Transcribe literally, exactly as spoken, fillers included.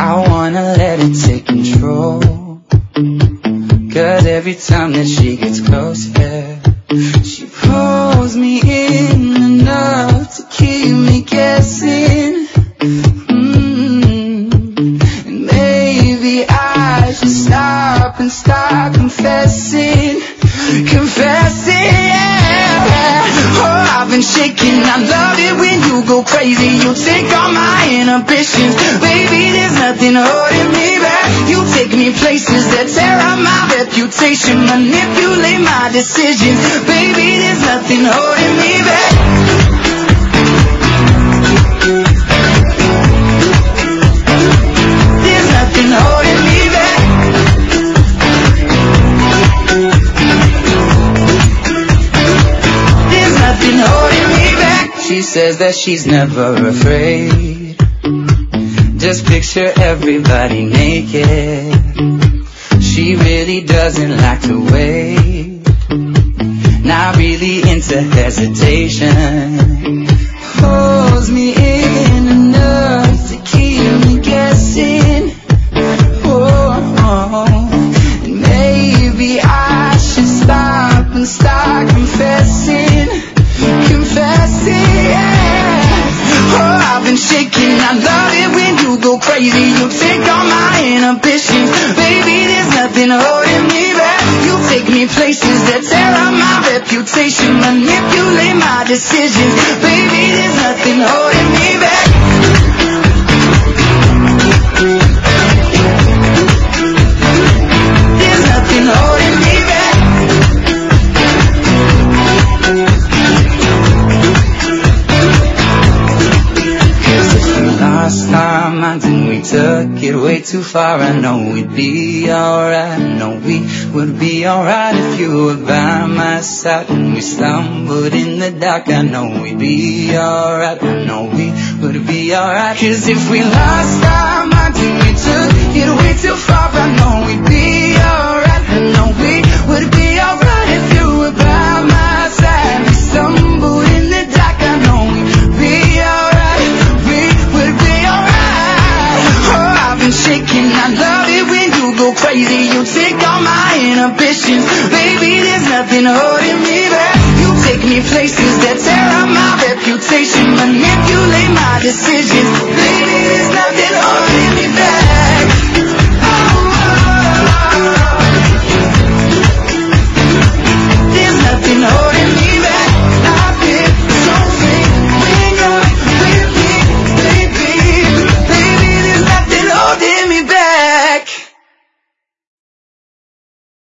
I wanna let it take control, 'cause every time that she gets close, yeah, she pulls me in enough to keep me guessing. Mm-hmm. And maybe I should stop and start confessing, confessing, yeah. Oh, I've been shaking, I love it when you go crazy. You take all my inhibitions, baby, there's nothing holding me back. You take me places that tear up my reputation, manipulate my decisions, baby, there's nothing holding me back. There's nothing holding me back. There's nothing holding me back. She says that she's never afraid. Just picture everybody naked. She really doesn't like to wait. Not really into hesitation. Pulls me in enough to keep me guessing. Oh, oh. And maybe I should stop and start confessing, confessing, yeah. Oh, I've been shaking, I love it when you go crazy. You take all my inhibitions, baby, there's nothing holding me back. You take me places that tear up my reputation, manipulate my decisions, baby, there's nothing holding me back. There's nothing holding me back. Last time I think we took it way too far. I know we'd be alright. I know we would be alright if you were by my side. When we stumbled in the dark, I know we'd be alright. I know we would be alright. 'Cause if we lost time, I think we took it way too far. I know we'd be alright. I know we would be alright if you were by my side. We stumbled in the dark, I know we'd be alright. We would be alright. Oh, I've been shaking, I love it when you go crazy. You take all my inhibitions, baby, there's nothing holding me back. You take me places that tear up my reputation, manipulate my decisions, baby, there's nothing